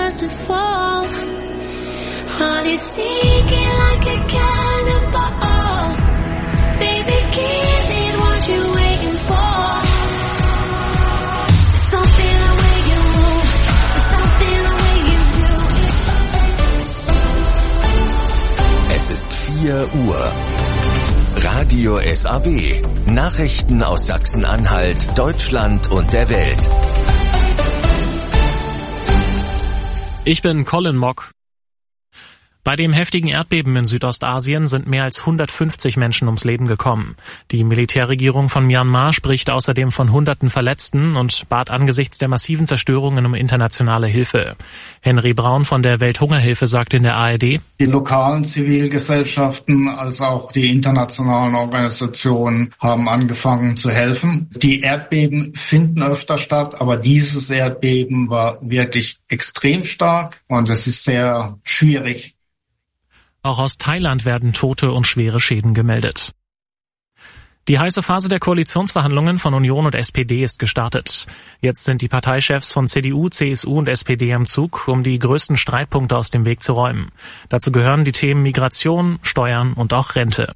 us to fall. Heart is sinking like a cannonball. Baby, give it what you're waiting for. Something the way you move, something the way you do. Es ist 4 Uhr. Radio SAW. Nachrichten aus Sachsen-Anhalt, Deutschland und der Welt. Ich bin Colin Mock. Bei dem heftigen Erdbeben in Südostasien sind mehr als 150 Menschen ums Leben gekommen. Die Militärregierung von Myanmar spricht außerdem von Hunderten Verletzten und bat angesichts der massiven Zerstörungen um internationale Hilfe. Henry Braun von der Welthungerhilfe sagt in der ARD: Die lokalen Zivilgesellschaften als auch die internationalen Organisationen haben angefangen zu helfen. Die Erdbeben finden öfter statt, aber dieses Erdbeben war wirklich extrem stark und es ist sehr schwierig. Auch aus Thailand werden Tote und schwere Schäden gemeldet. Die heiße Phase der Koalitionsverhandlungen von Union und SPD ist gestartet. Jetzt sind die Parteichefs von CDU, CSU und SPD am Zug, um die größten Streitpunkte aus dem Weg zu räumen. Dazu gehören die Themen Migration, Steuern und auch Rente.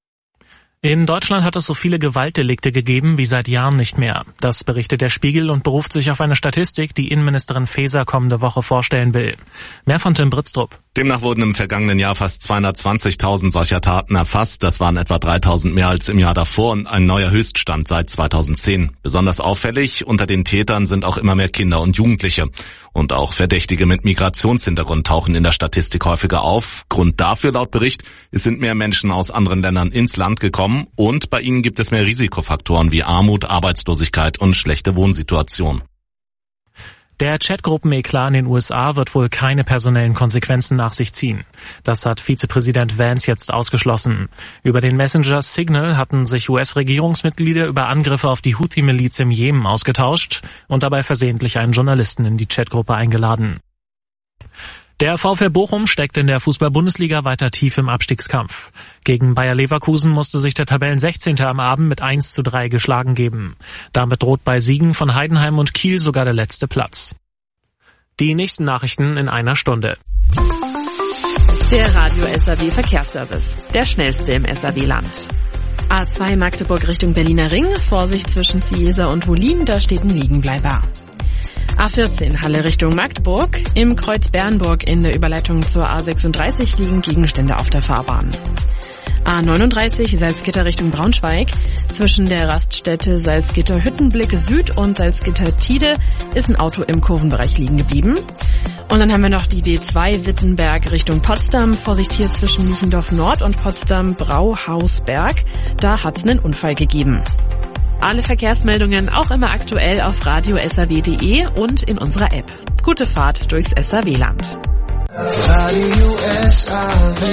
In Deutschland hat es so viele Gewaltdelikte gegeben wie seit Jahren nicht mehr. Das berichtet der Spiegel und beruft sich auf eine Statistik, die Innenministerin Faeser kommende Woche vorstellen will. Mehr von Tim Britztrup. Demnach wurden im vergangenen Jahr fast 220.000 solcher Taten erfasst. Das waren etwa 3.000 mehr als im Jahr davor und ein neuer Höchststand seit 2010. Besonders auffällig, unter den Tätern sind auch immer mehr Kinder und Jugendliche. Und auch Verdächtige mit Migrationshintergrund tauchen in der Statistik häufiger auf. Grund dafür laut Bericht, es sind mehr Menschen aus anderen Ländern ins Land gekommen und bei ihnen gibt es mehr Risikofaktoren wie Armut, Arbeitslosigkeit und schlechte Wohnsituation. Der Chatgruppen-Eklat in den USA wird wohl keine personellen Konsequenzen nach sich ziehen. Das hat Vizepräsident Vance jetzt ausgeschlossen. Über den Messenger Signal hatten sich US-Regierungsmitglieder über Angriffe auf die Houthi-Miliz im Jemen ausgetauscht und dabei versehentlich einen Journalisten in die Chatgruppe eingeladen. Der VfL Bochum steckt in der Fußball-Bundesliga weiter tief im Abstiegskampf. Gegen Bayer Leverkusen musste sich der Tabellen-16. am Abend mit 1:3 geschlagen geben. Damit droht bei Siegen von Heidenheim und Kiel sogar der letzte Platz. Die nächsten Nachrichten in einer Stunde. Der Radio SAW Verkehrsservice, der schnellste im SAW-Land. A2 Magdeburg Richtung Berliner Ring, Vorsicht zwischen Ziesa und Wollin, da steht ein Liegenbleiber. A14 Halle Richtung Magdeburg, im Kreuz Bernburg in der Überleitung zur A36 liegen Gegenstände auf der Fahrbahn. A39 Salzgitter Richtung Braunschweig, zwischen der Raststätte Salzgitter-Hüttenblick Süd und Salzgitter-Tide ist ein Auto im Kurvenbereich liegen geblieben. Und dann haben wir noch die B2 Wittenberg Richtung Potsdam, Vorsicht hier zwischen Niechendorf Nord und Potsdam Brauhausberg, da hat's einen Unfall gegeben. Alle Verkehrsmeldungen auch immer aktuell auf radiosaw.de und in unserer App. Gute Fahrt durchs SAW-Land. Radio SAW.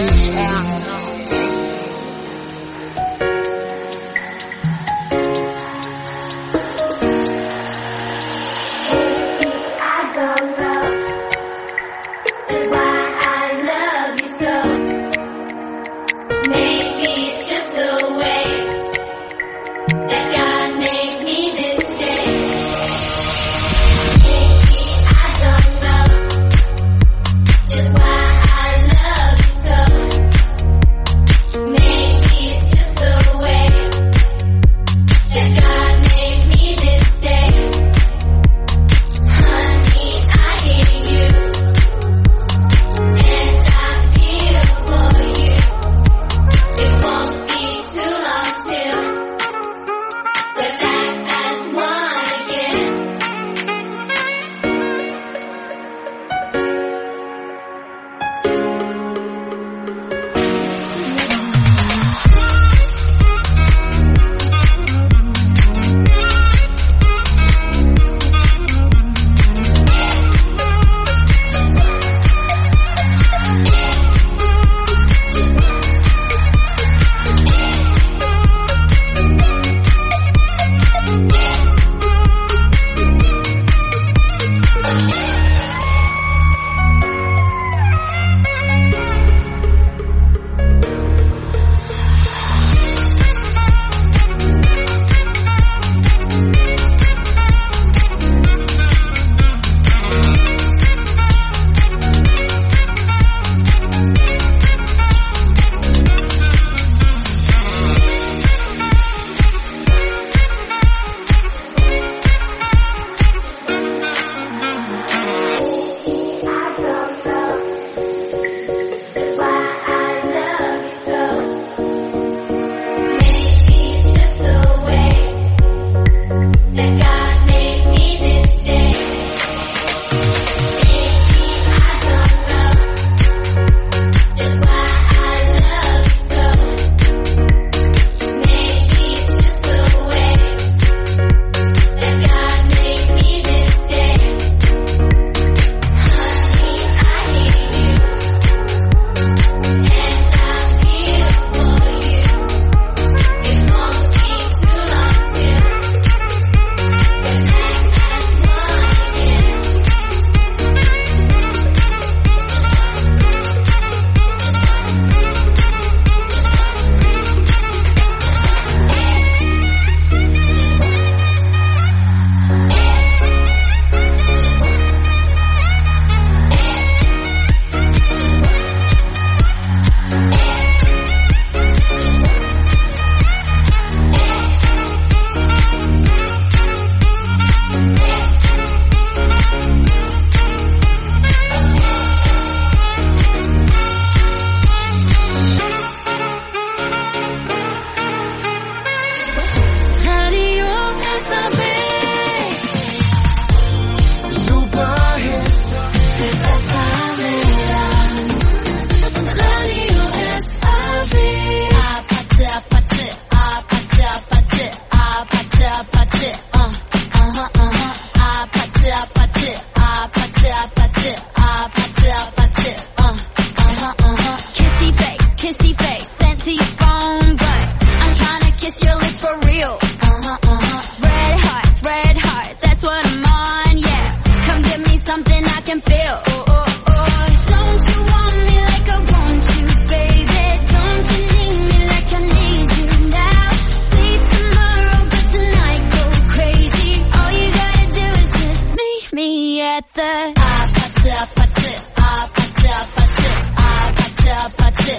at the 아파트 아파트 아파트 아파트 아파트 아파트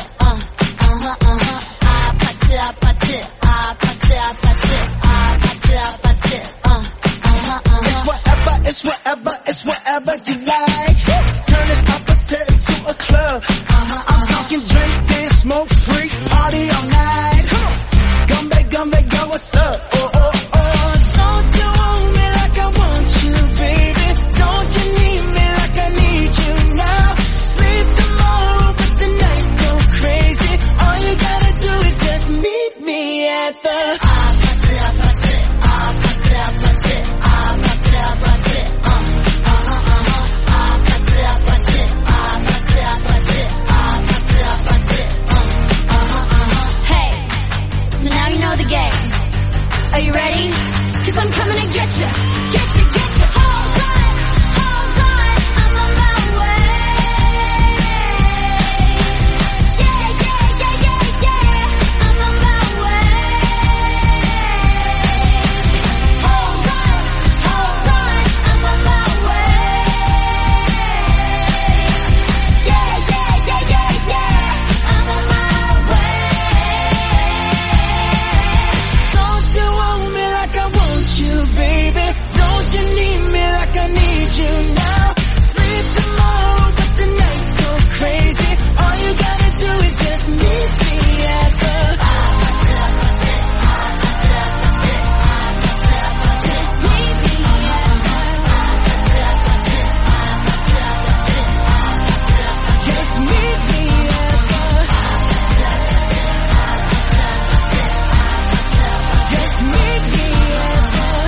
아파트 아파트 아파트 아파트 아파트 아파트 It's whatever, it's whatever you like. Turn this opposite into a club. I'm talking drink, dance, smoke, freak, party all night. Gumbe, yo, what's up? Oh, oh, oh. Don't you want me like I want you, baby? Don't you need me like I need you now? Sleep tomorrow, but tonight go crazy. All you gotta do is just meet me at the Are you ready? 'Cause I'm coming to get you, get you, get you. Hold on, I'm on my way. Yeah, I'm on my way. Hold on, I'm on my way. Yeah, I'm on my way. Don't you want me like I want you, baby? Don't you need me like I need you now? Sleep tomorrow, but tonight go crazy. All you gotta do is just meet me at the Just meet me just meet me at the just meet me at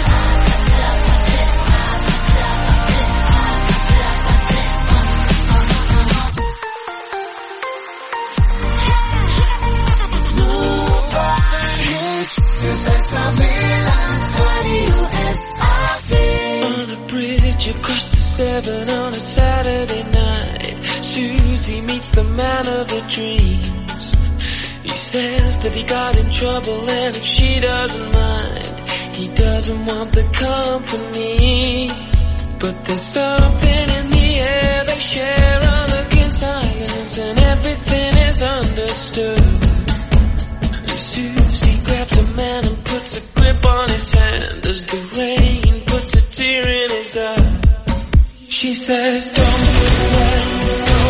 On a bridge across the Severn on a Saturday night, Susie meets the man of her dreams. He says that he got in trouble and if she doesn't mind, he doesn't want the company. But there's something in the air, they share a look in silence and everything is understood. And Susie grabs a man and puts a grip on his hand as the rain puts a tear in his eye. She says, don't let go,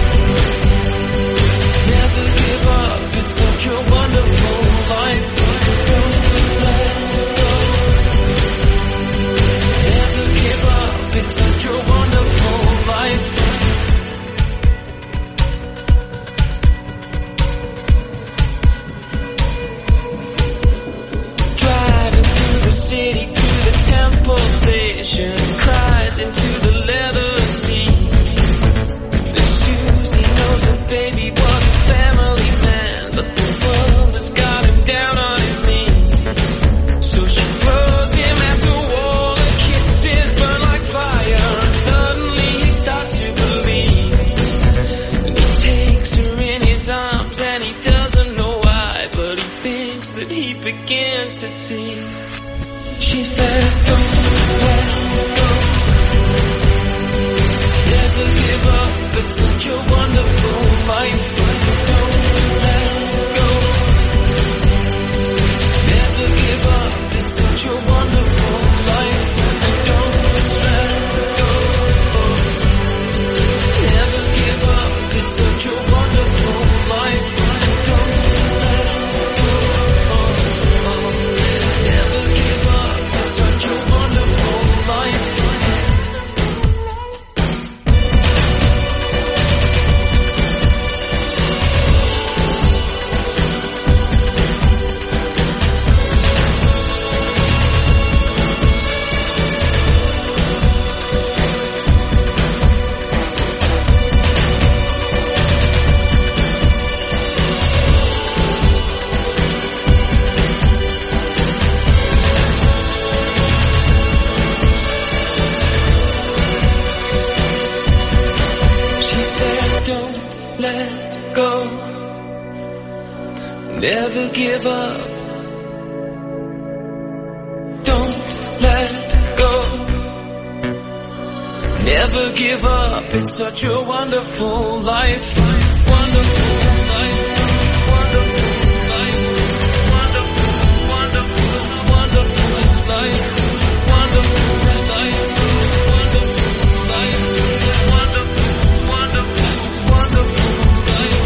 never give up, it's such a wonderful life. Don't let go, never give up, it's such a wonderful life. Driving through the city, through the Temple Station, cries into the leather seat. And Susie knows her baby was a family man, but the world has got him down on his knees. So she throws him at the wall, her kisses burn like fire, and suddenly he starts to believe. And he takes her in his arms and he doesn't know why, but he thinks that he begins to see. She says, don't let go, never give up, it's such a wonderful life. Don't let go, never give up, it's such a wonderful life. And don't let go, never give up, it's such a wonderful life. And don't let go, never give up, it's such a wonderful life. She said, don't let go, never give up. Don't let go, Never give up, it's such a wonderful life. Wonderful life. Wonderful life. Wonderful, wonderful, wonderful life. Wonderful life. Wonderful life. Wonderful, wonderful, wonderful life.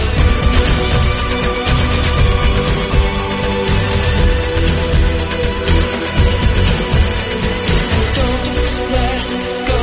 Don't let go.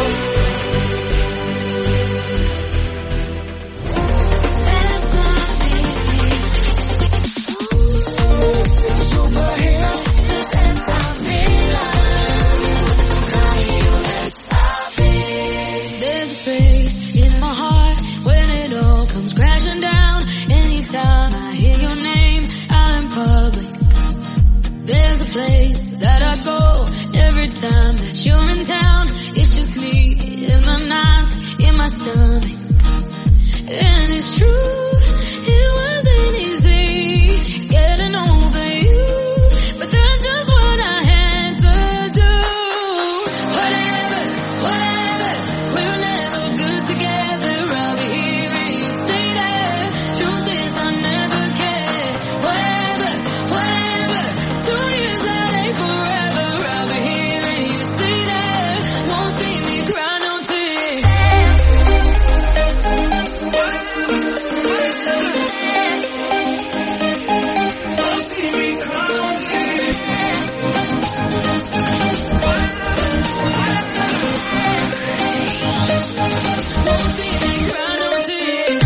There's a place in my heart when it all comes crashing down. Anytime I hear your name out in public, there's a place that I go every time that you're in town. It's just me in my nights, in my stomach. And it's true, it wasn't easy getting over you, but that's just what I had to do. Whatever, whatever, we were never good together. I'll be here and you stay there. Truth is I never cared. Whatever, whatever, 2 years that ain't forever. I'll be here and you stay there. Won't see me cry no tears. Won't see me cry no tears.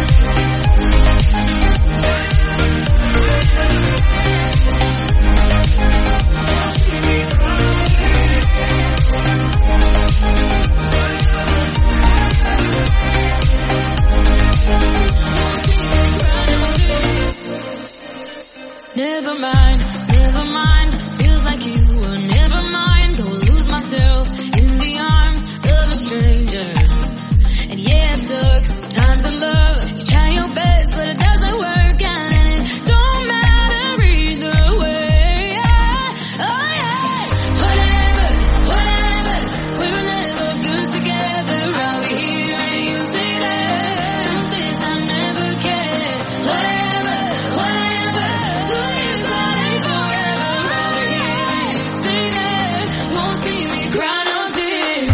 Never mind, never mind. Feels like you were never mine. Don't lose myself in the arms of a stranger. And yeah, it sucks sometimes to love. You try your best, but it doesn't work out, and it don't matter either way. Oh yeah, whatever, whatever. We were never good together. I'll be here and you stay there. Truth is I never cared. Whatever, whatever. 2 years that ain't forever. I'll be here and you stay there. Won't see me cry no tears.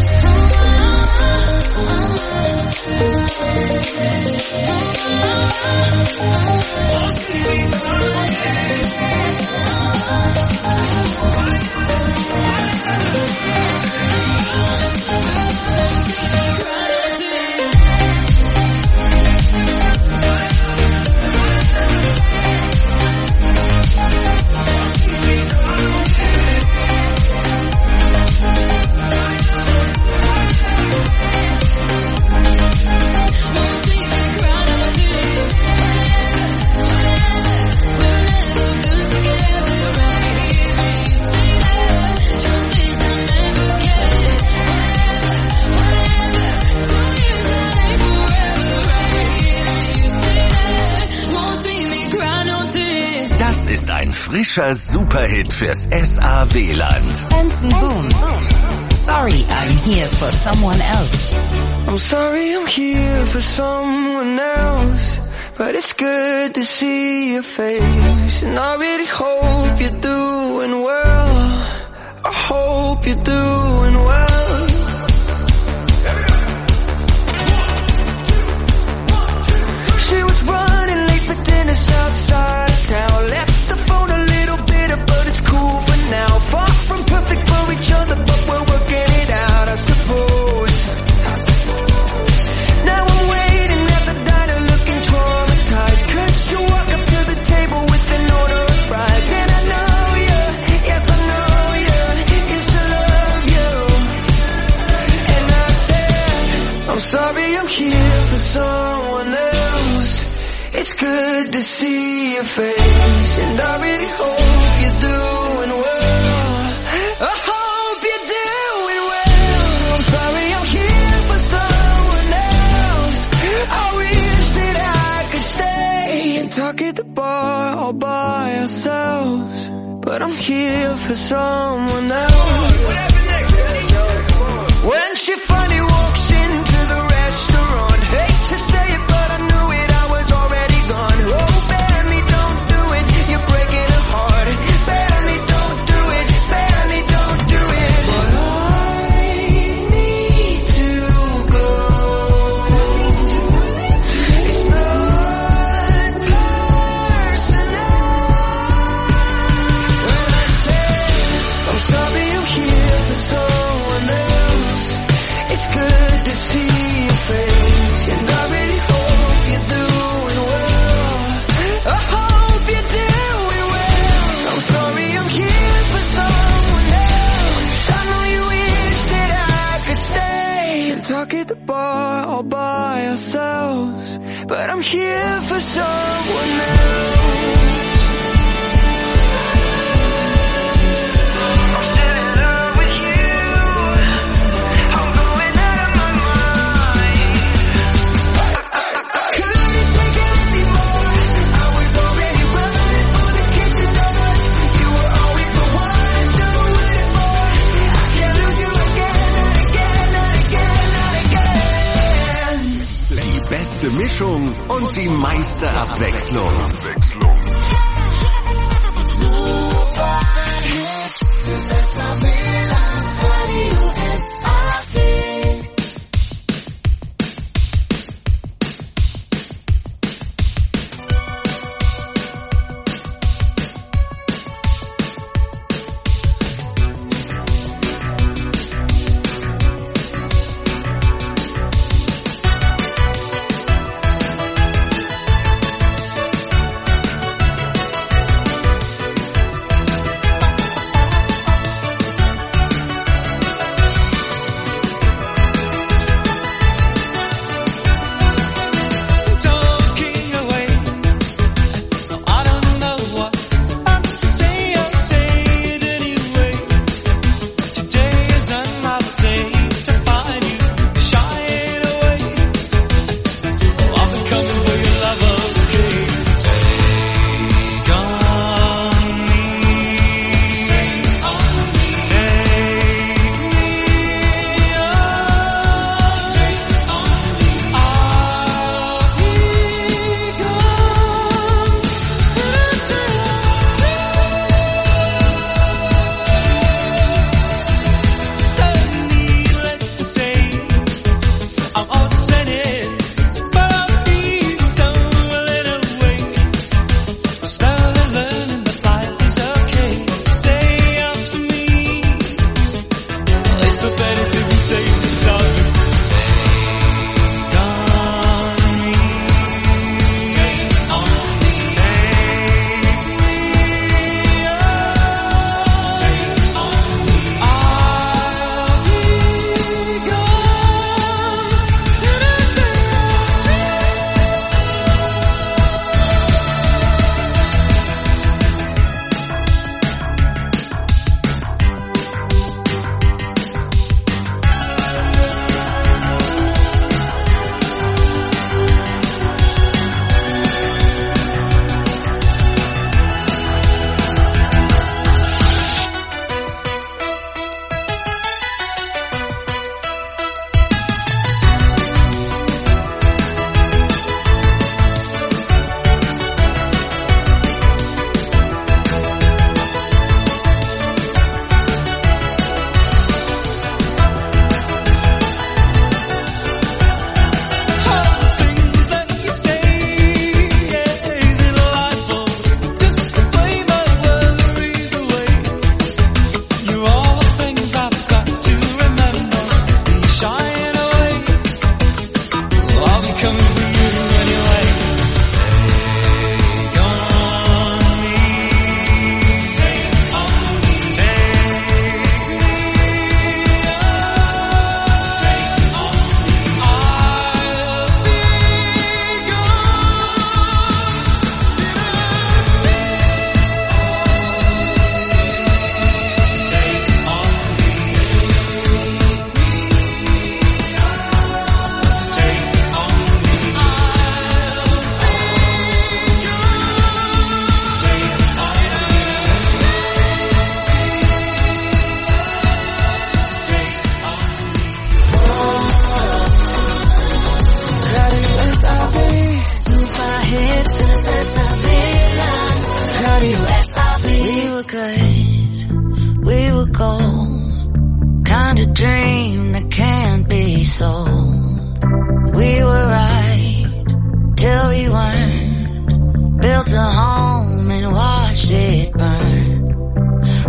Das ist ein frischer Superhit fürs SAW-Land. Benson Boone. Sorry, I'm here for someone else. I'm sorry I'm here for someone else, but it's good to see your face. And I really hope you're doing well. I hope you're doing well. She was running late for dinner outside of town. Left the phone a little bitter, but it's cool for now. Far from perfect for each other, but we're working it out, I suppose. Now I'm waiting at the diner looking traumatized, 'cause you walk up to the table with an order of fries. And I know you, yes I know you, used to love you. And I said, I'm sorry I'm here for someone else. It's good to see your face, and I really hope you're doing well. I hope you're doing well. I'm sorry I'm here for someone else. I wish that I could stay and talk at the bar all by ourselves, but I'm here for someone else. When she finally to see your face, and I really hope you're doing well. I hope you're doing well. I'm sorry I'm here for someone else. I know you wish that I could stay and talk at the bar all by ourselves, but I'm here for someone else. Beste Mischung und die meiste Abwechslung. Super Hits, das SAB-Land, Radio SAB.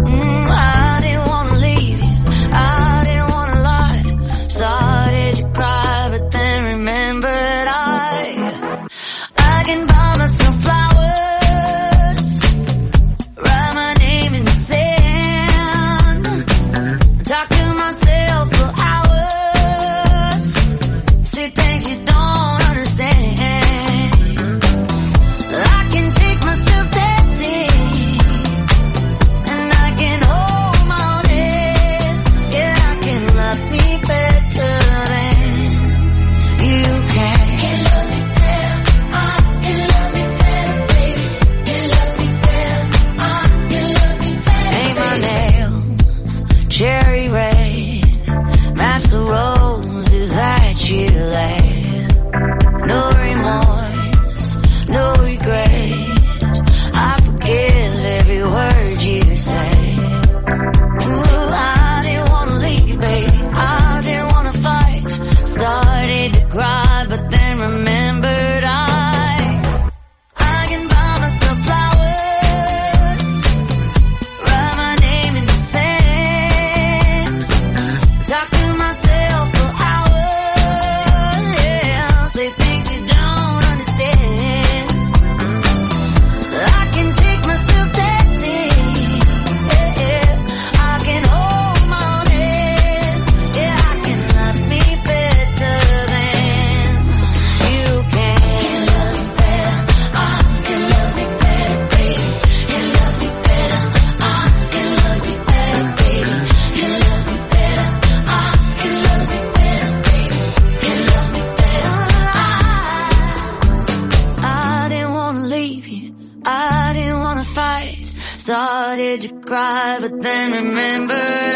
I didn't wanna lie, started to cry. did you cry? But then remembered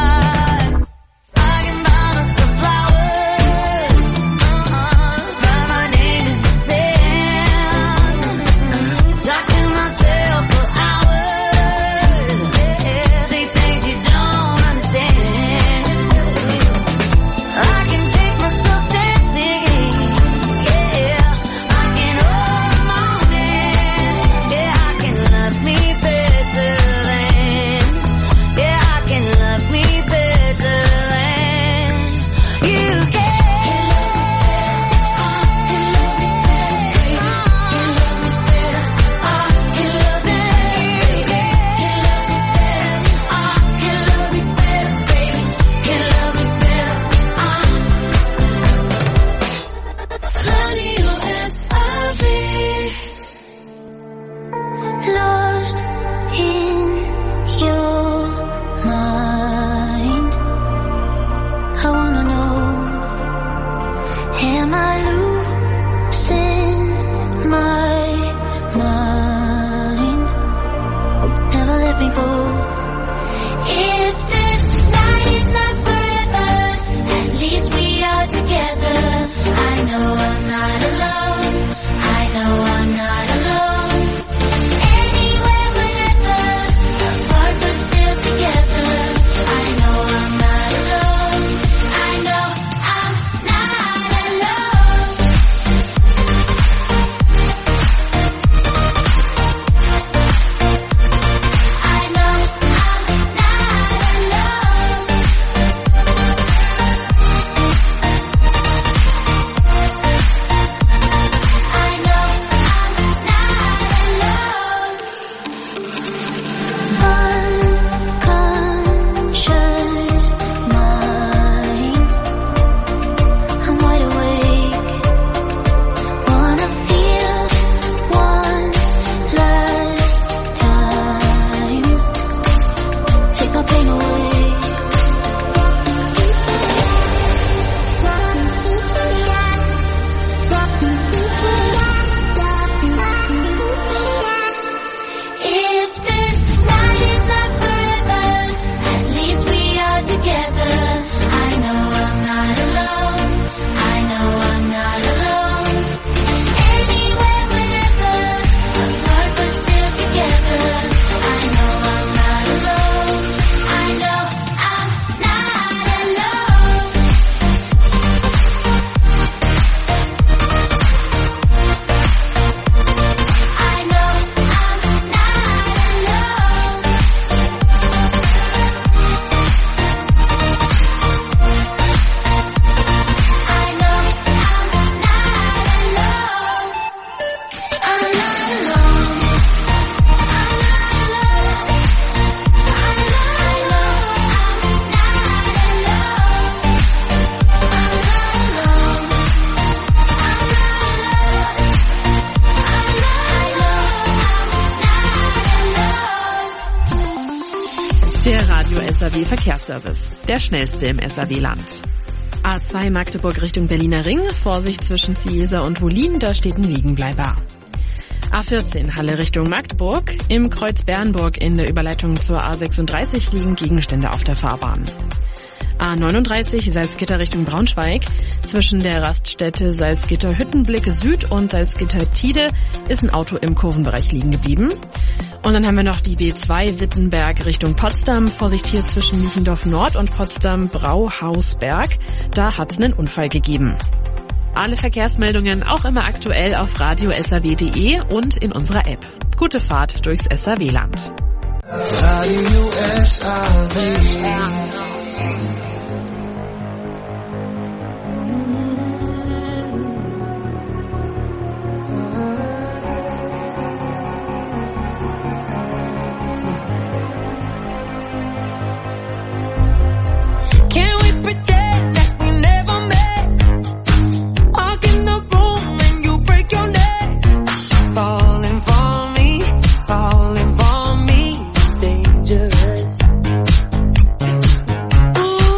Der Radio SAW Verkehrsservice, der schnellste im SAW-Land. A2 Magdeburg Richtung Berliner Ring, Vorsicht zwischen Ziesa und Wollin, da steht ein Liegenbleiber. A14 Halle Richtung Magdeburg, im Kreuz Bernburg in der Überleitung zur A36 liegen Gegenstände auf der Fahrbahn. A39 Salzgitter Richtung Braunschweig, zwischen der Raststätte Salzgitter-Hüttenblicke Süd und Salzgitter-Tide ist ein Auto im Kurvenbereich liegen geblieben. Und dann haben wir noch die B2 Wittenberg Richtung Potsdam. Vorsicht hier zwischen Niechendorf Nord und Potsdam Brauhausberg. Da hat es einen Unfall gegeben. Alle Verkehrsmeldungen auch immer aktuell auf radio-saw.de und in unserer App. Gute Fahrt durchs SAW-Land. Radio SAW. Ooh,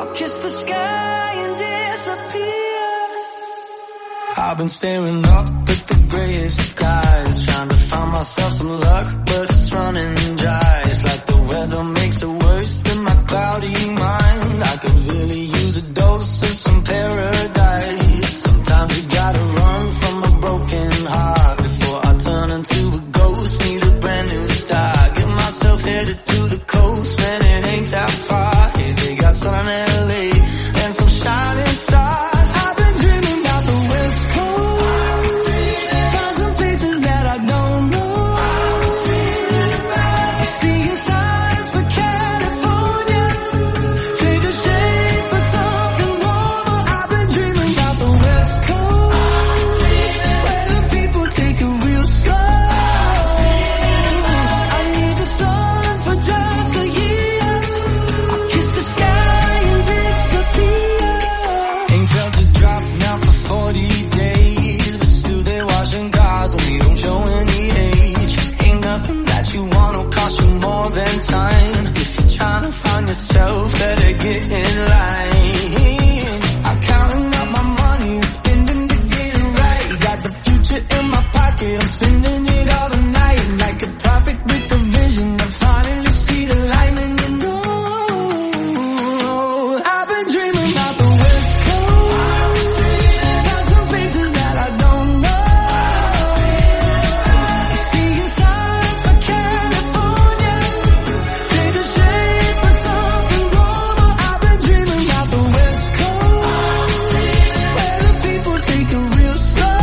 I'll kiss the sky and disappear. I've been staring up at the grayest skies, trying to find myself some luck, but it's running dry. It's like the weather makes it worse than my cloudy mind. I could really use a dose of some paradise. Sometimes you gotta run from a broken heart before I turn into a ghost. Need a brand new start. Get myself headed to the coast, man, it ain't that far. Hey, they got sun in LA and some shining stars. I've been dreaming about the West Coast. Find some places that I don't know. Seeing signs for California. Take the shape for something warmer. I've been dreaming about the West Coast, where the people take it real slow. I need the sun for just a year. I'll kiss the sky and disappear. Ain't felt a drop now for 40 days, but still they're washing cars and they don't show any age. Ain't nothing that you want will cost you more than time. If you're trying to find yourself, better get in line. I'm counting up my money and spending to get it right. Got the future in my pocket, I'm spending it all the night. Like a prophet with a vision, I finally see the light, and you know I've been dreaming about the West Coast. Got some places that I don't know. Seeing signs for California. Take the shape for something warmer. I've been dreaming about the West Coast, where the people take it real slow.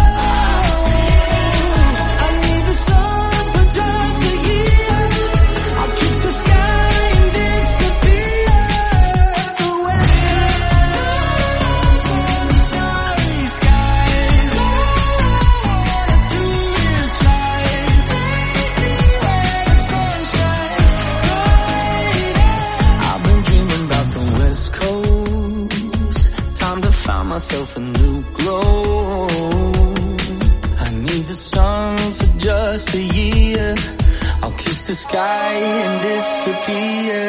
I need the sun for just a year. I'll kiss the sky and disappear. The West Coast, starry skies. All I wanna do is fly. Take me where the sun shines bright. I've been dreaming about the West Coast. Time to find myself a new glow. I need the sun for just a year. I'll kiss the sky and disappear.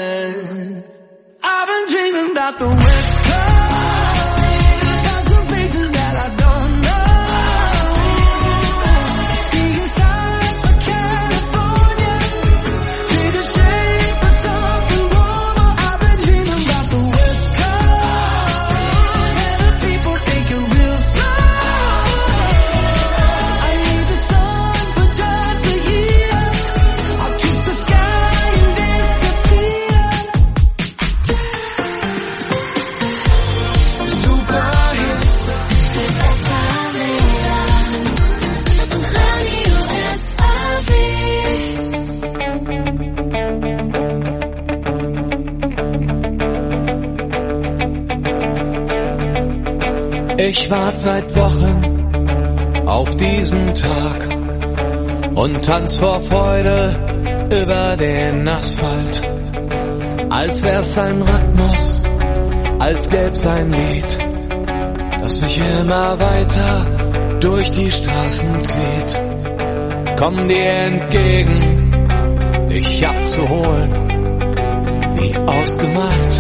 I've been dreaming about the West Coast. Got some places that I don't know. Seeing signs for California. Take the shape for something warmer. I've been dreaming about the West Coast, where the people take it real slow. I need the sun for just a year. I'll kiss the sky and disappear. Super hits. Ich warte seit Wochen auf diesen Tag und tanz vor Freude über den Asphalt. Als wär's ein Rhythmus, als gäb's ein Lied, das mich immer weiter durch die Straßen zieht. Komm dir entgegen, dich abzuholen, wie ausgemacht.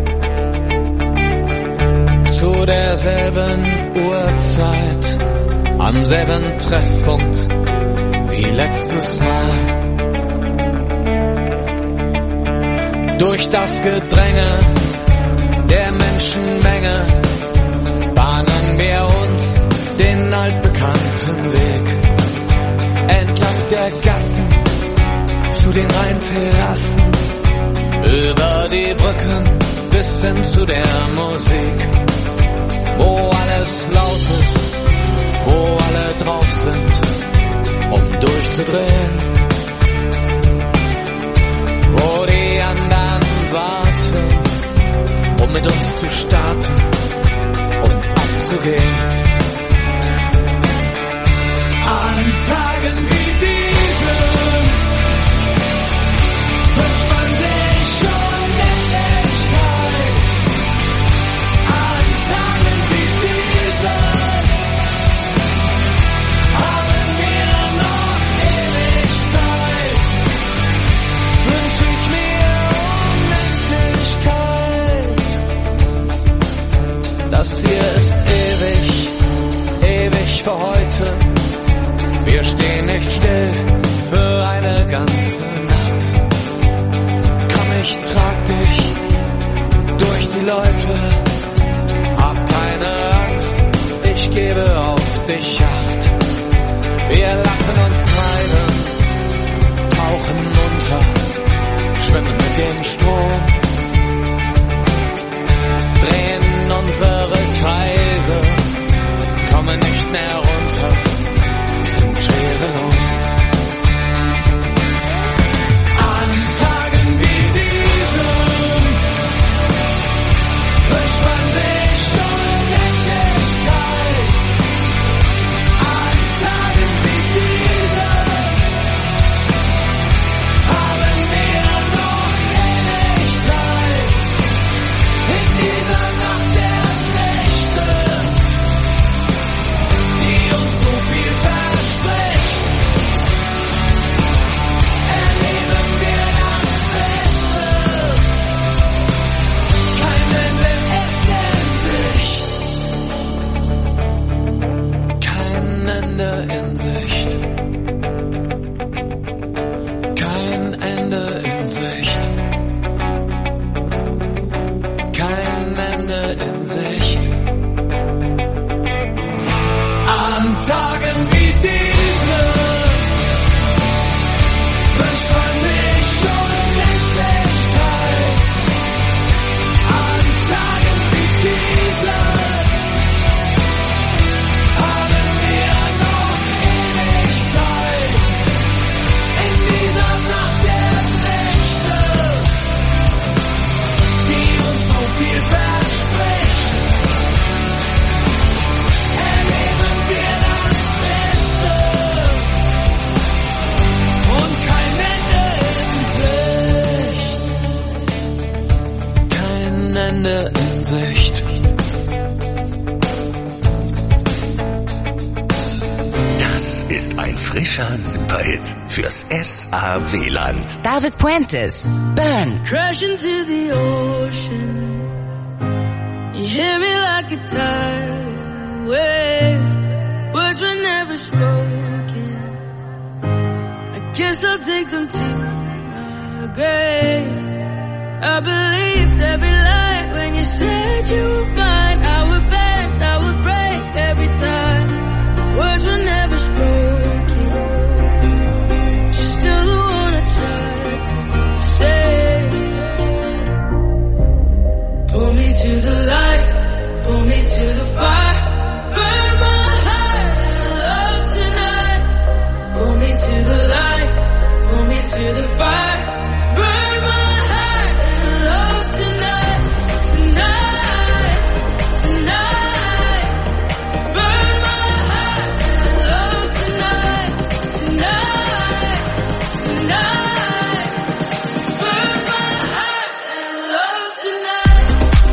Zu derselben Uhrzeit, am selben Treffpunkt wie letztes Mal. Durch das Gedränge der Menschenmenge bahnen wir uns den altbekannten Weg. Entlang der Gassen zu den Rheinterrassen, über die Brücken bis hin zu der Musik. Wo alles laut ist, wo alle drauf sind, um durchzudrehen. Wo die anderen warten, um mit uns zu starten und abzugehen. An Tagen wie diesen wünscht man sich schon Endlichkeit. An Tagen wie diesen haben wir noch ewig Zeit. Wünsch ich mir Unendlichkeit. Hab keine Angst, ich gebe auf dich Acht. Wir lassen uns treiben, tauchen unter, schwimmen mit dem Strom, drehen unsere Kreise, kommen nicht mehr runter, sind schwerelos. An Tagen wie diesen wünscht man sich schon Leichtigkeit. An Tagen wie diesen haben wir noch Ewigkeit. In dieser Nacht der Nächte, die uns so viel verspricht, erleben wir das Beste. Kein Ende ist in Sicht. Kein Ende in Sicht. Kein Ende in Sicht. Kein Ende in Sicht. An Tagen wie diesen wünscht man sich schon Leichtigkeit. An Tagen wie diesen haben wir noch Ewigkeit. In dieser Nacht der Nächte, die uns so viel verspricht, erleben wir das Beste und kein Ende in Sicht. Das ist ein frischer Superhit fürs SAW-Land. David Puentes, Burn. Crash into the ocean. You hear me like a tidal wave. Words were never spoken. I guess I'll take them to my grave. I believed every lie when you said you were mine. I would bend, I would break every time. Words were never spoken. You're still the one I tried to save. Pull me to the light, pull me to the fire. Burn my heart and love tonight. Pull me to the light, pull me to the fire. Burn my heart and love tonight, tonight, tonight. Burn my heart and love tonight, tonight, tonight. Burn my heart and love tonight.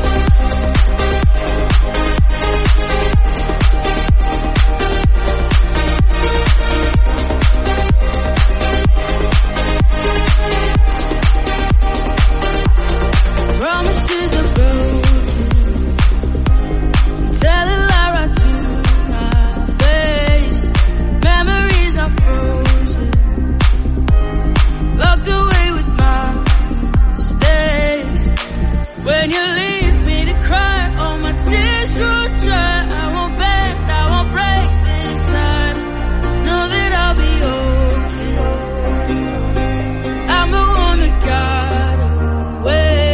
Promises are broken. Tell a lie right to my face. Memories are frozen. Locked away with my mistakes. When you leave me to cry, all my tears roll dry. I won't bend, I won't break this time. Know that I'll be okay. I'm the one that got away.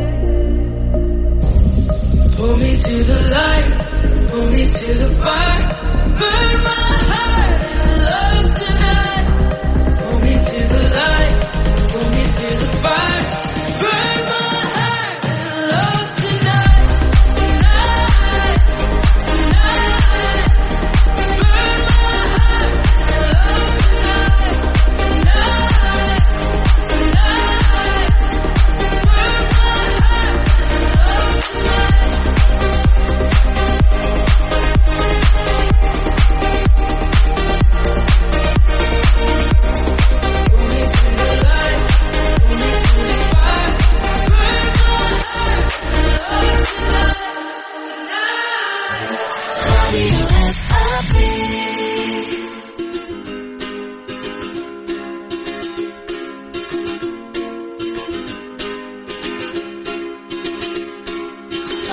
Pull me to the light, pull me to the fire. Burn my heart and love tonight. Pull me to the light, pull me to the fire. Burn my heart and love tonight, tonight, tonight. Burn my heart and love tonight, tonight, tonight. Burn my heart and love tonight.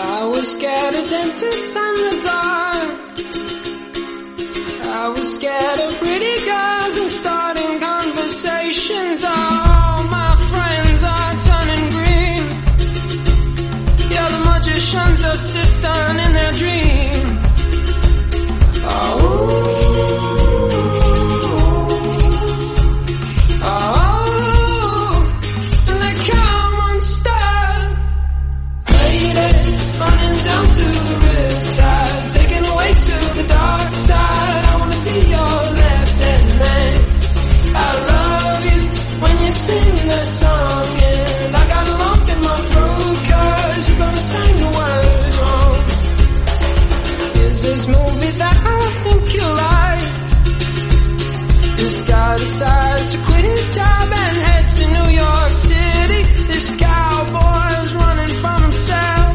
I was scared of dentists and the dark. I was scared of pretty girls and starting conversations. All my friends are turning green. Yeah, the magician's assistant in their dream. And they come unstuck. Lady, running down to the riptide, taken away to the dark side. I wanna be your left-hand man. I love you when you sing that song, and I got a lump in my throat 'cause you're gonna sing the words wrong. Is this movie that I think you like? This guy decides to quit his job and head to New York City. This cowboy's running from himself.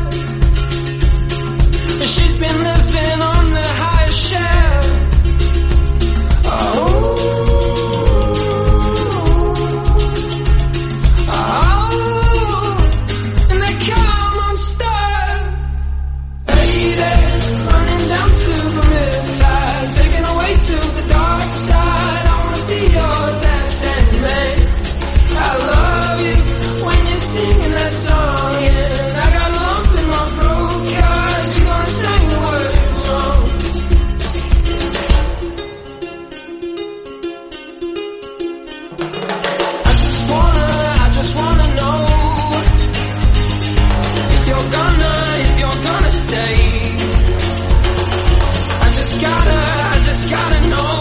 She's been living on the highest shelf. And they come unstuck. Lady, running down to the riptide, taken away to the dark side. I wanna be your left-hand man. I love you when you're singing that song, and I got a lump in my throat 'cause you're gonna sing the words wrong. I just wanna know if you're gonna stay. I just gotta know.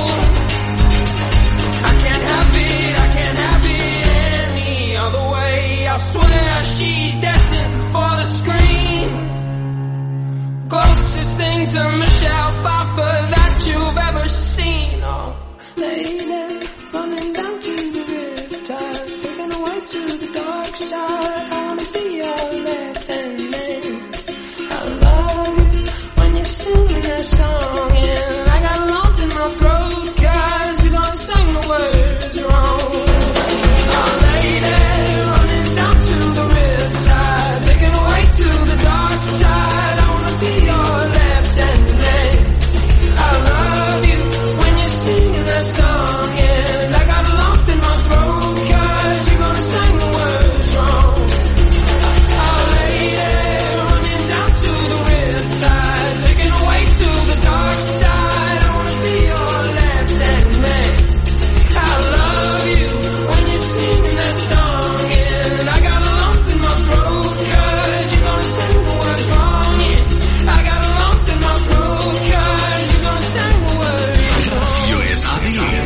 I can't have it any other way. I swear she's destined for the screen. Closest thing to Michelle Pfeiffer that you've ever seen. Oh, lady, running down to the riptide, taken away to the dark side. I wanna be your left-hand man. I love you when you're singing that song, and I got a lump in my throat 'cause you're gonna sing the words wrong. Oh, lady, running down to the riptide, taken away to the dark side. I wanna be your left-hand man. I love you when you're singing that song, and I got a lump in my throat 'cause you're gonna sing the words wrong. Oh, lady, running down to the riptide, taken away to the dark side. I wanna be your left-hand man. I love you when you're singing that song, and I got a lump in my throat 'cause you're gonna sing the words wrong. Yeah, I got a lump in my throat 'cause you're gonna sing the words wrong. Radio SAB.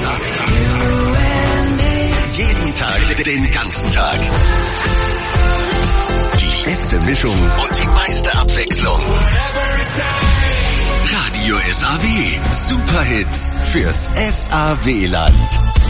Jeden Tag, den ganzen Tag. Die beste Mischung und die meiste Abwechslung. Radio SAB. Superhits fürs SAW-Land.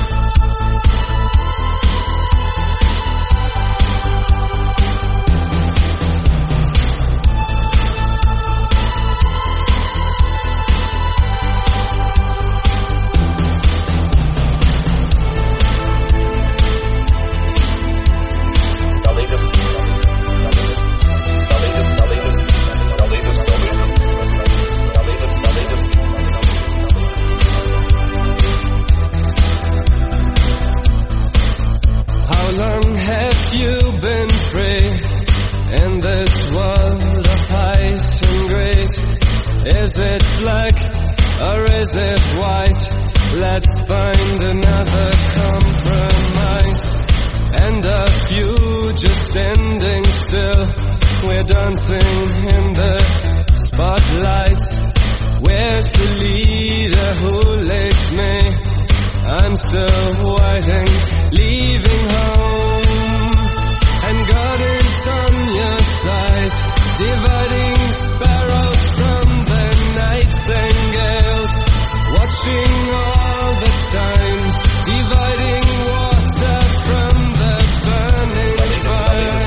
Is it black or is it white? Let's find another compromise. And a few just standing still. We're dancing in the spotlights. Where's the leader who leads me? I'm still waiting, leaving home. And God is on your side, dividing sparrows from the nightingales, watching all the time, dividing water from the burning fire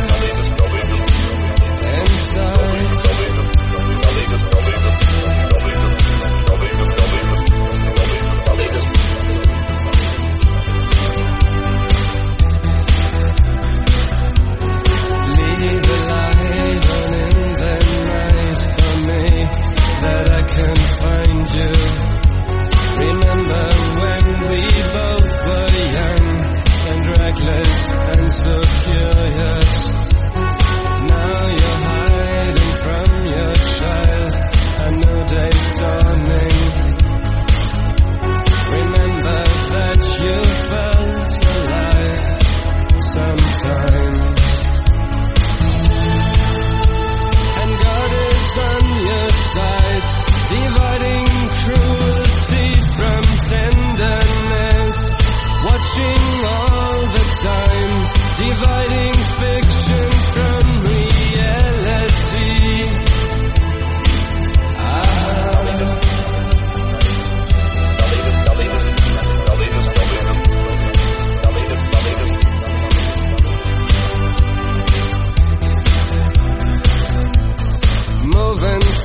inside. Leave the light on in the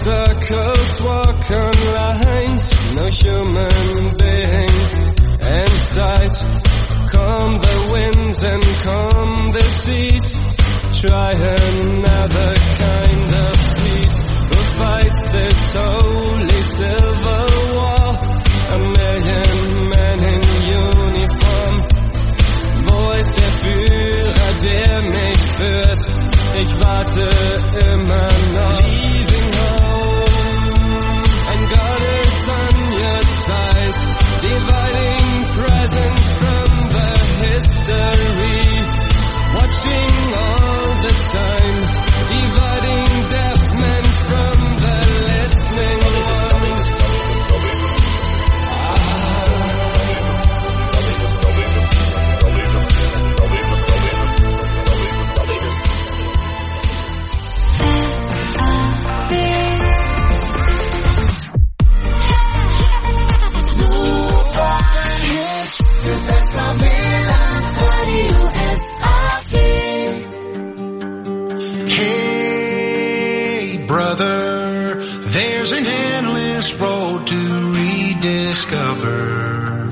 circles, walk on lines, no human being in sight. Calm the winds and calm the seas. Try another kind of peace. Who fights this holy silver war? A million men in uniform. Wo ist der Führer, der mich führt? Ich warte immer noch. Leaving home, and God is on your side. Dividing presence from the history. Watching all the time. Dividing deaf men from the listening ones. Hey, brother, there's an endless road to rediscover.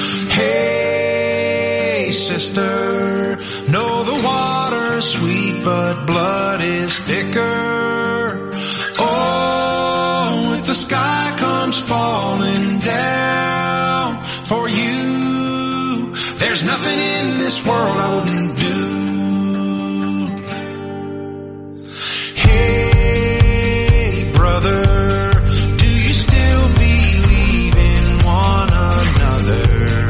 Hey, sister, know the water's sweet, but blood is thicker. Oh, if the sky comes falling down for you, there's nothing in this world I wouldn't do. Hey, brother, do you still believe in one another?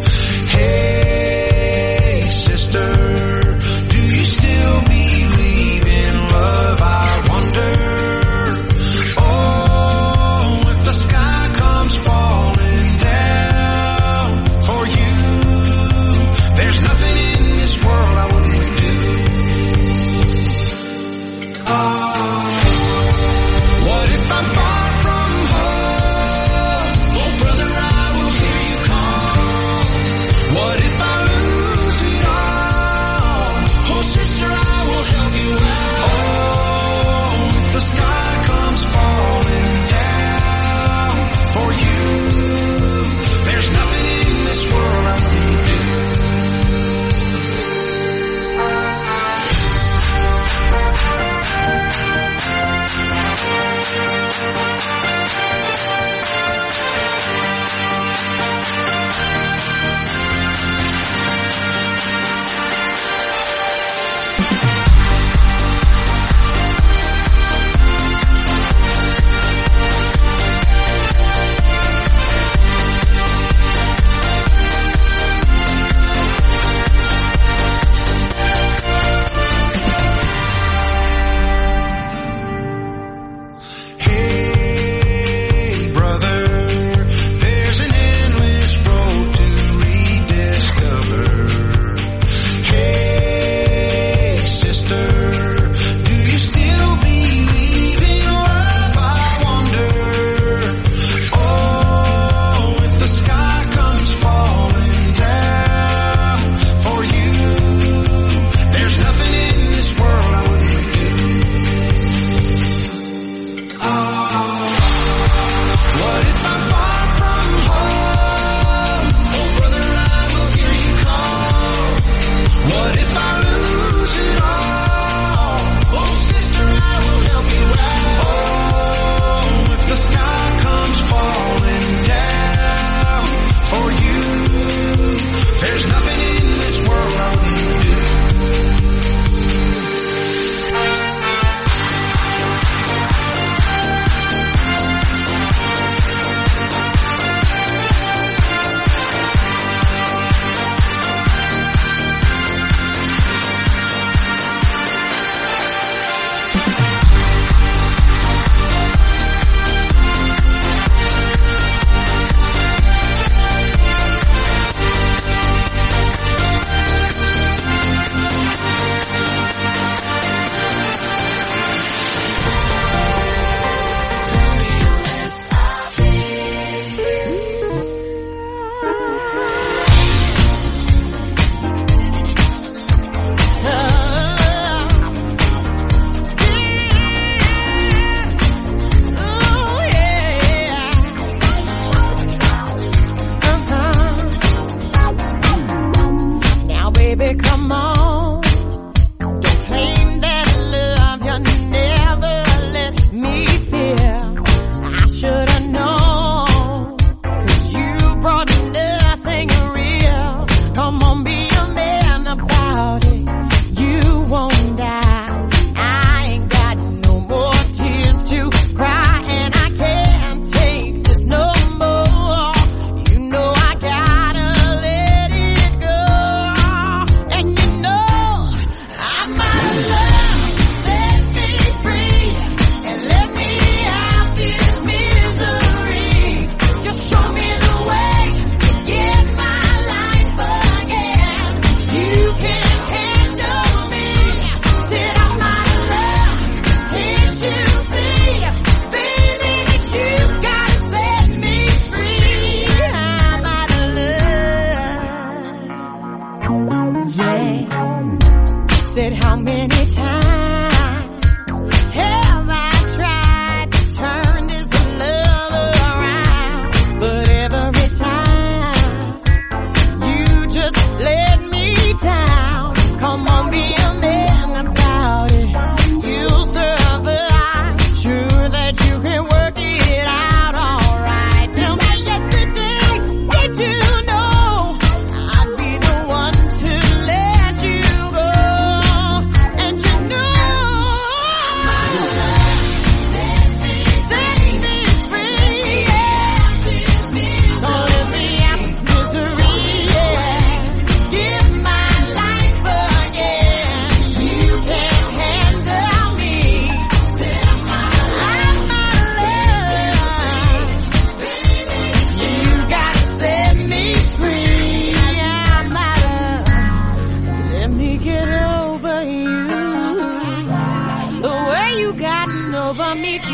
Hey, sister, do you still believe in love? I wonder. Oh, if the sky comes falling down for you, there's nothing in this world I wouldn't do. What if I'm far from home? Oh, brother, I will hear you call. What if I lose it all? Oh, sister, I will help you out. Oh, if the sky comes falling down for you, there's nothing in this world I wouldn't do.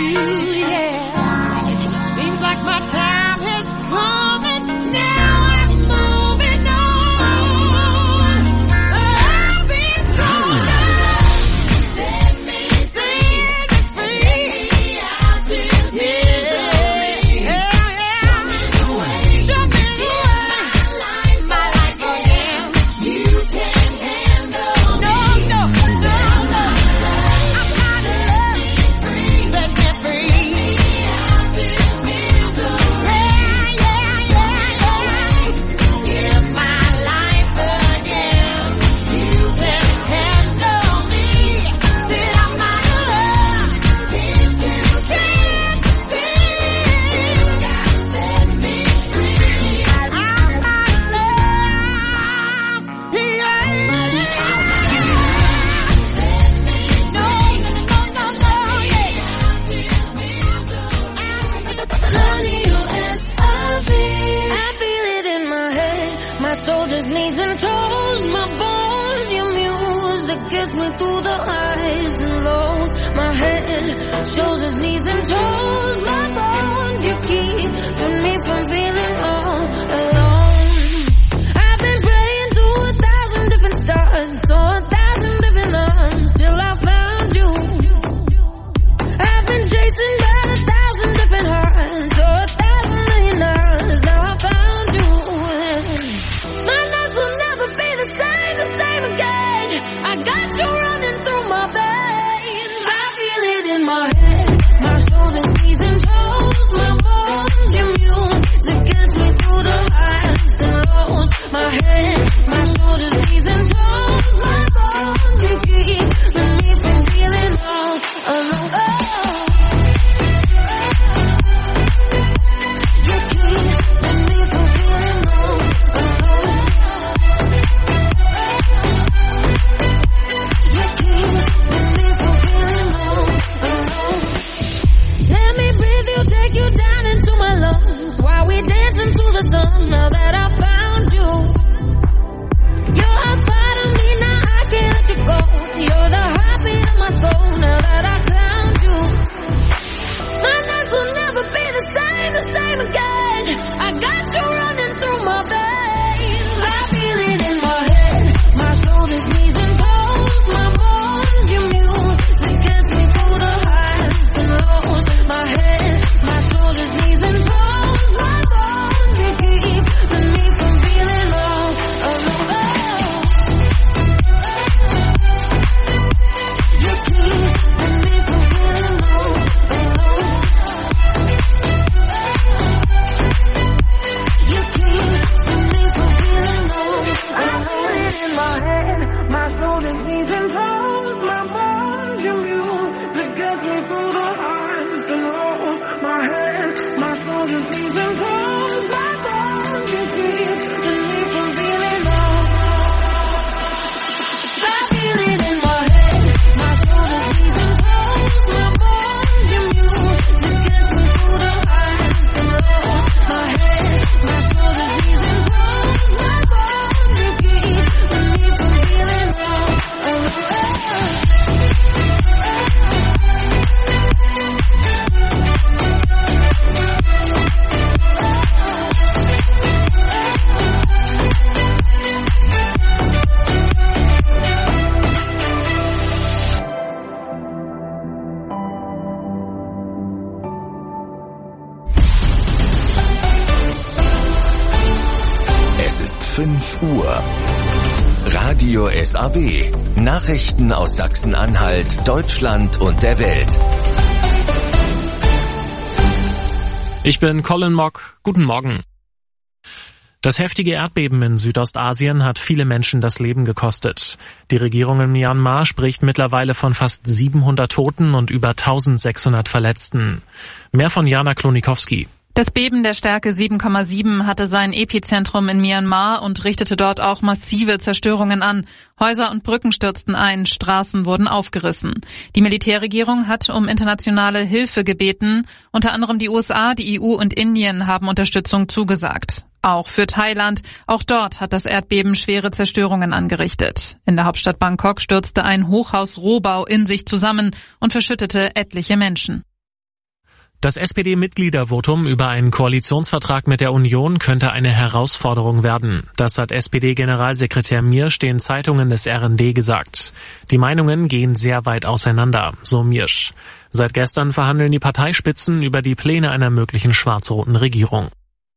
yeah. Seems like my time has come and now I'm moving on. I've been so long. Set me free. I've been misery. Show me the way. My life again. You can handle me. Knees and toes, my bones, your music gets me through the highs and lows. My head, shoulders, knees and toes, my bones, you keep me from feeling all alone. I've been praying to 1,000 different stars, to 1,000 different arms, till I found you. I've been chasing by 1,000 different hearts, to 1,000 million hours, now I found you. I got you running through my veins. I feel it in my head, my shoulders, knees and toes, my bones, your music gets me through the highs and lows. My head, my shoulders, knees and toes, my bones, you keep me from feeling all alone. You keep me from feeling all alone. Let me breathe you, take you down into my lungs while we dance into the sun. Now that I found you, you're a part of me, now I can't let you go. You're the heartbeat of my soul. Now that I found you, my nights will never be the same again. I got you running through my veins. I feel it in my head, my shoulders, knees and toes, my bones, your music gets me through the highs and lows. My head, my shoulders, knees and toes, my bones, you keep me from feeling all alone. You keep me from feeling all alone. You keep me from feeling all alone. I feel it in my head, my shoulders, knees and toes, my bones, your music gets me through the highs and lows. My head, my shoulders, knees and toes, my bones, you keep me from feeling all. I feel it in my head, my shoulders, knees and toes, my bones, your music gets me through the highs and lows. My head, my shoulders, knees and toes, my bones, you keep me from feeling all alone. Es ist 5 Uhr. Radio SAW. Nachrichten aus Sachsen-Anhalt, Deutschland und der Welt. Ich bin Colin Mock. Guten Morgen. Das heftige Erdbeben in Südostasien hat viele Menschen das Leben gekostet. Die Regierung in Myanmar spricht mittlerweile von fast 700 Toten und über 1600 Verletzten. Mehr von Jana Klonikowski. Das Beben der Stärke 7,7 hatte sein Epizentrum in Myanmar und richtete dort auch massive Zerstörungen an. Häuser und Brücken stürzten ein, Straßen wurden aufgerissen. Die Militärregierung hat um internationale Hilfe gebeten. Unter anderem die USA, die EU und Indien haben Unterstützung zugesagt. Auch für Thailand. Auch dort hat das Erdbeben schwere Zerstörungen angerichtet. In der Hauptstadt Bangkok stürzte ein Hochhaus-Rohbau in sich zusammen und verschüttete etliche Menschen. Das SPD-Mitgliedervotum über einen Koalitionsvertrag mit der Union könnte eine Herausforderung werden. Das hat SPD-Generalsekretär Miersch den Zeitungen des RND gesagt. Die Meinungen gehen sehr weit auseinander, so Miersch. Seit gestern verhandeln die Parteispitzen über die Pläne einer möglichen schwarz-roten Regierung.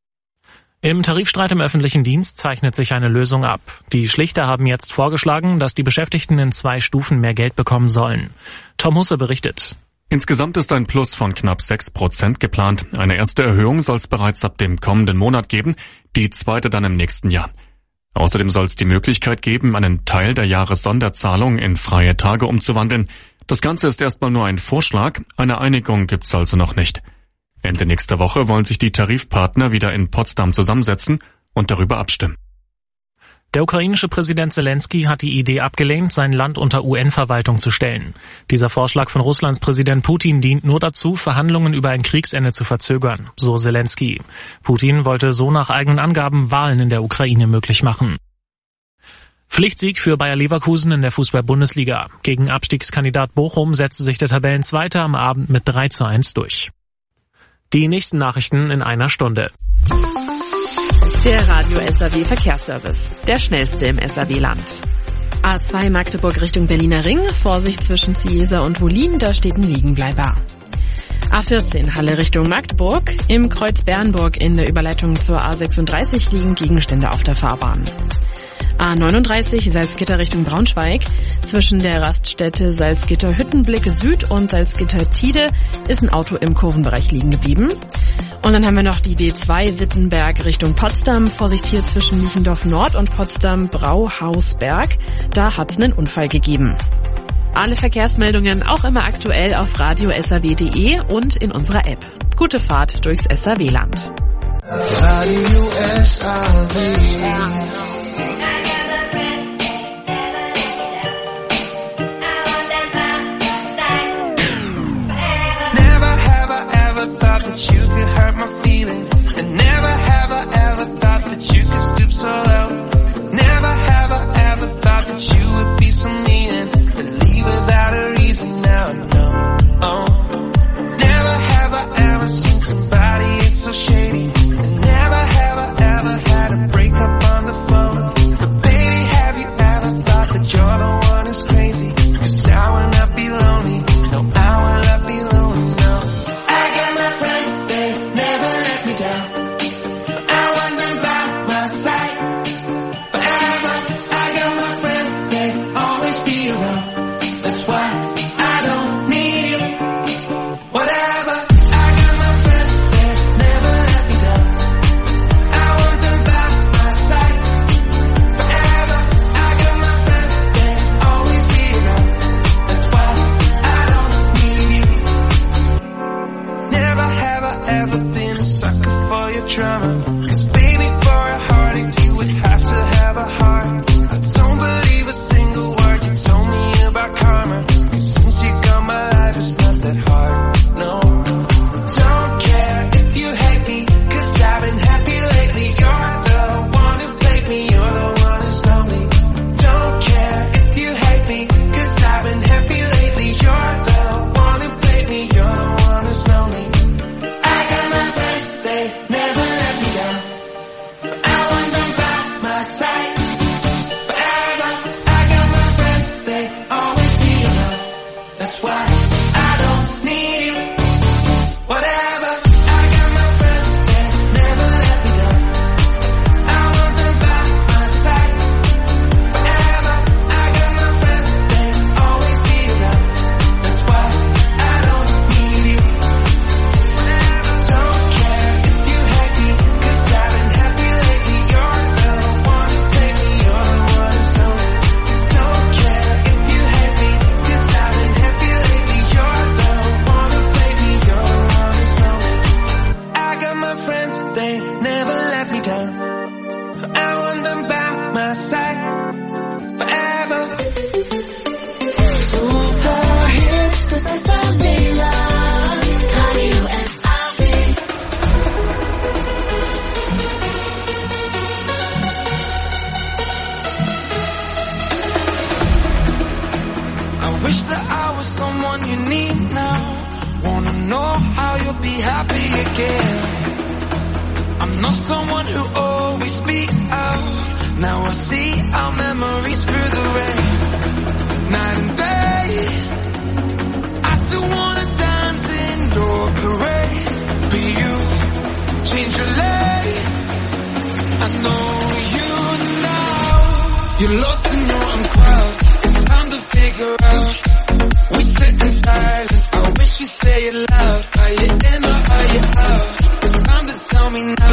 Im Tarifstreit im öffentlichen Dienst zeichnet sich eine Lösung ab. Die Schlichter haben jetzt vorgeschlagen, dass die Beschäftigten in 2 Stufen mehr Geld bekommen sollen. Tom Husse berichtet. Insgesamt ist ein Plus von knapp 6% geplant. Eine erste Erhöhung soll es bereits ab dem kommenden Monat geben, die zweite dann im nächsten Jahr. Außerdem soll es die Möglichkeit geben, einen Teil der Jahressonderzahlung in freie Tage umzuwandeln. Das Ganze ist erstmal nur ein Vorschlag, eine Einigung gibt's also noch nicht. Ende nächster Woche wollen sich die Tarifpartner wieder in Potsdam zusammensetzen und darüber abstimmen. Der ukrainische Präsident Zelensky hat die Idee abgelehnt, sein Land unter UN-Verwaltung zu stellen. Dieser Vorschlag von Russlands Präsident Putin dient nur dazu, Verhandlungen über ein Kriegsende zu verzögern, so Zelensky. Putin wollte so nach eigenen Angaben Wahlen in der Ukraine möglich machen. Pflichtsieg für Bayer Leverkusen in der Fußball-Bundesliga. Gegen Abstiegskandidat Bochum setzte sich der Tabellenzweite am Abend mit 3:1 durch. Die nächsten Nachrichten in einer Stunde. Der Radio SAW Verkehrsservice. Der schnellste im SAW-Land. A2 Magdeburg Richtung Berliner Ring. Vorsicht zwischen Ciesa und Wollin, da steht ein Liegenbleiber. A14 Halle Richtung Magdeburg. Im Kreuz Bernburg in der Überleitung zur A36 liegen Gegenstände auf der Fahrbahn. A39 Salzgitter Richtung Braunschweig. Zwischen der Raststätte Salzgitter-Hüttenblick Süd und Salzgitter-Tide ist ein Auto im Kurvenbereich liegen geblieben. Und dann haben wir noch die B2 Wittenberg Richtung Potsdam. Vorsicht hier zwischen Nichendorf Nord und Potsdam Brauhausberg. Da hat's einen Unfall gegeben. Alle Verkehrsmeldungen auch immer aktuell auf radio-saw.de und in unserer App. Gute Fahrt durchs SAW-Land. Radio SAW. That you could hurt my feelings, and never have I ever thought that you could stoop so low. Never have I ever thought that you would be so mean and leave without a reason. Now I know. Oh, never have I ever seen somebody it's so shady, and never have I ever had a breakup on the phone. But baby, have you ever thought that you're the one who's crazy? 'Cause I will not be lonely. No, I will not be lonely. No. Never let me down. be happy again. I'm not someone who always speaks out. Now I see our memories through the rain. Night and day, I still wanna dance in your parade. But you change your lane. I know you now. You're lost in your own crowd. It's time to figure out. We sit in silence. I wish you'd say it loud. Are you in or are you out? It's time to tell me now.